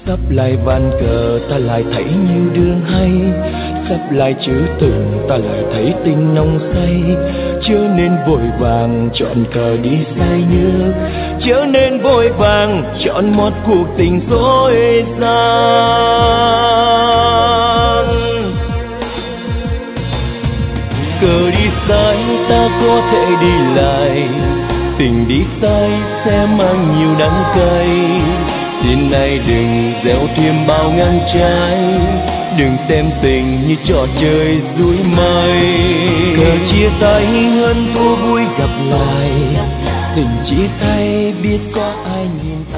Sắp lại ván cờ ta lại thấy nhiều đường hay, sắp lại chữ tình ta lại thấy tình nồng say. Chớ nên vội vàng chọn cờ đi say nước, chớ nên vội vàng chọn một cuộc tình dối gian. Cờ đi sai ta có thể đi lại, tình đi sai sẽ mang nhiều đắng cay. Xin này đừng gieo thêm bao ngang trái, đừng xem tình như trò chơi dối mây. Cờ chia tay hơn thua vui gặp lại, tình chia tay biết có ai nhìn